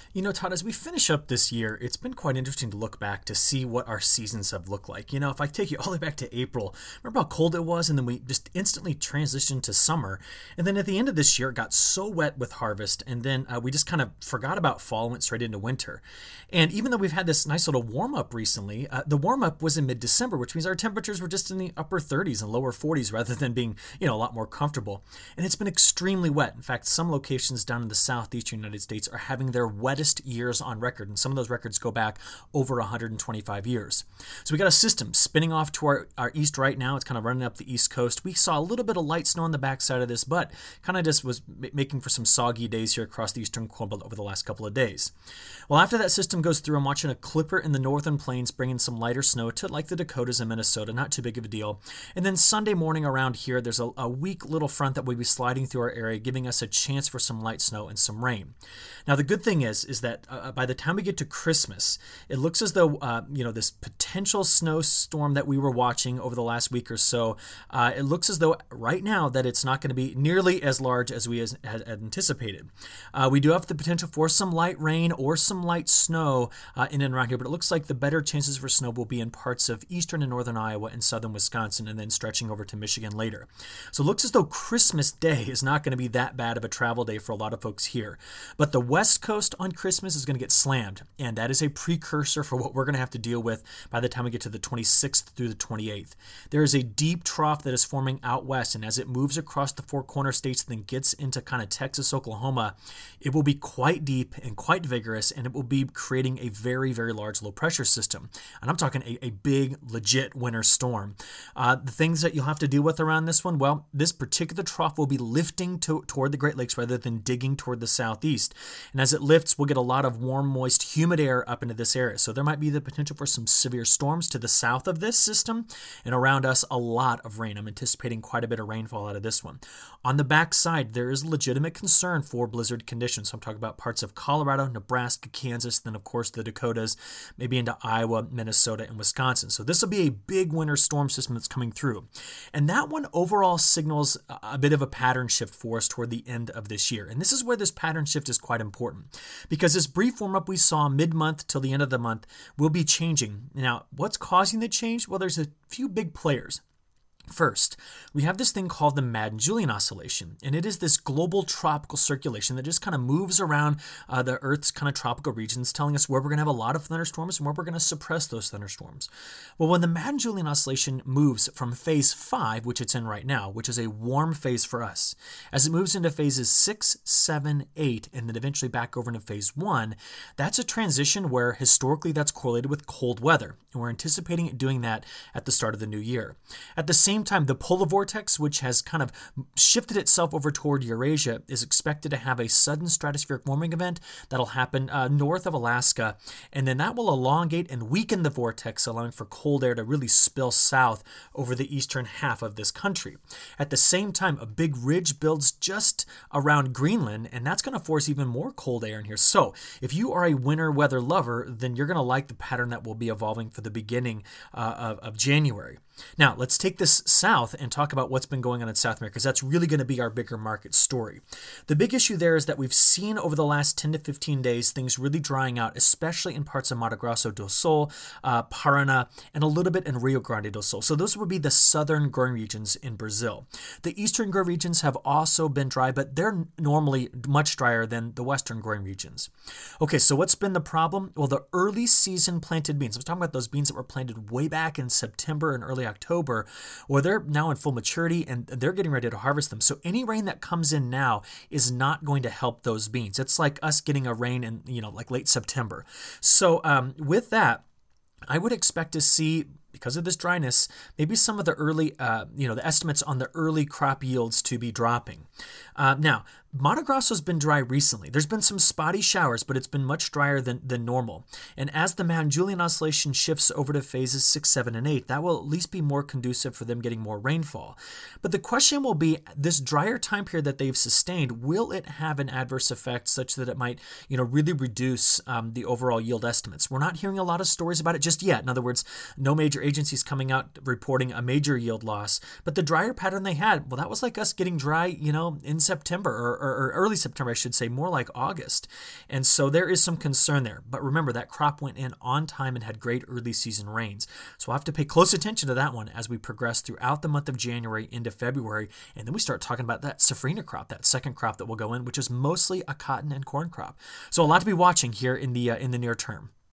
Todd, as we finish up this year, it's been quite interesting to look back to see what our seasons have looked like. If I take you all the way back to April, remember how cold it was, and then we just instantly transitioned to summer. And then at the end of this year, it got so wet with harvest, and then we just kind of forgot about fall and went straight into winter. And even though we've had this nice little warm up recently, the warm up was in mid-December, which means our temperatures were just in the upper 30s and lower 40s rather than being, a lot more comfortable. And it's been extremely wet. In fact, some locations down in the southeastern United States are having their wettest years on record, and some of those records go back over 125 years. So we got a system spinning off to our east right now. It's kind of running up the east coast. We saw a little bit of light snow on the backside of this, but kind of just was making for some soggy days here across the eastern Corn Belt over the last couple of days. Well, after that system goes through, I'm watching a clipper in the northern plains bringing some lighter snow to like the Dakotas and Minnesota, not too big of a deal. And then Sunday morning around here, there's a weak little front that will be sliding through our area, giving us a chance for some light snow and some rain. Now, the good thing is that by the time we get to Christmas, it looks as though, this potential snowstorm that we were watching over the last week or so, it looks as though right now that it's not going to be nearly as large as we had anticipated. We do have the potential for some light rain or some light snow in and around here, but it looks like the better chances for snow will be in parts of eastern and northern Iowa and southern Wisconsin, and then stretching over to Michigan later. So it looks as though Christmas Day is not going to be that bad of a travel day for a lot of folks here. But the West Coast on Christmas is going to get slammed, and that is a precursor for what we're going to have to deal with by the time we get to the 26th through the 28th. There is a deep trough that is forming out west, and as it moves across the Four Corner states and then gets into kind of Texas, Oklahoma, it will be quite deep and quite vigorous, and it will be creating a very, very large low pressure system. And I'm talking a big, legit winter storm. The things that you'll have to deal with around this one, well, this particular trough will be lifting toward the Great Lakes rather than digging toward the southeast. And as it lifts, we'll get a lot of warm, moist, humid air up into this area. So there might be the potential for some severe storms to the south of this system, and around us, a lot of rain. I'm anticipating quite a bit of rainfall out of this one. On the backside, there is legitimate concern for blizzard conditions. So I'm talking about parts of Colorado, Nebraska, Kansas, then of course the Dakotas, maybe into Iowa, Minnesota, and Wisconsin. So this will be a big winter storm system that's coming through. And that one overall signals a bit of a pattern shift for us toward the end of this year. And this is where this pattern shift is quite important, because this brief warm-up we saw mid-month till the end of the month will be changing. Now, what's causing the change? Well, there's a few big players. First, we have this thing called the Madden-Julian Oscillation, and it is this global tropical circulation that just kind of moves around the Earth's kind of tropical regions, telling us where we're going to have a lot of thunderstorms and where we're going to suppress those thunderstorms. Well, when the Madden-Julian Oscillation moves from phase 5, which it's in right now, which is a warm phase for us, as it moves into phases 6, 7, 8, and then eventually back over into phase 1, that's a transition where historically that's correlated with cold weather, and we're anticipating it doing that at the start of the new year. At the same time, the polar vortex, which has kind of shifted itself over toward Eurasia, is expected to have a sudden stratospheric warming event that'll happen north of Alaska, and then that will elongate and weaken the vortex, allowing for cold air to really spill south over the eastern half of this country. At the same time, a big ridge builds just around Greenland, and that's going to force even more cold air in here. So if you are a winter weather lover, then you're going to like the pattern that will be evolving for the beginning of January. Now, let's take this south and talk about what's been going on in South America, because that's really going to be our bigger market story. The big issue there is that we've seen over the last 10 to 15 days things really drying out, especially in parts of Mato Grosso do Sul, Paraná, and a little bit in Rio Grande do Sul. So those would be the southern growing regions in Brazil. The eastern growing regions have also been dry, but they're normally much drier than the western growing regions. Okay, so what's been the problem? Well, the early season planted beans. I was talking about those beans that were planted way back in September and early October, well, they're now in full maturity and they're getting ready to harvest them. So any rain that comes in now is not going to help those beans. It's like us getting a rain in, like late September. So with that, I would expect to see, because of this dryness, maybe some of the early, the estimates on the early crop yields to be dropping. Now, Mato Grosso's been dry recently. There's been some spotty showers, but it's been much drier than normal. And as the Madden-Julian Oscillation shifts over to phases 6, 7, and 8, that will at least be more conducive for them getting more rainfall. But the question will be, this drier time period that they've sustained, will it have an adverse effect such that it might, really reduce the overall yield estimates? We're not hearing a lot of stories about it just yet. In other words, no major agencies coming out reporting a major yield loss. But the drier pattern they had, well, that was like us getting dry, in September or early September, I should say, more like August. And so there is some concern there. But remember, that crop went in on time and had great early season rains. So we'll have to pay close attention to that one as we progress throughout the month of January into February. And then we start talking about that safrinha crop, that second crop that will go in, which is mostly a cotton and corn crop. So a lot to be watching here in the near term.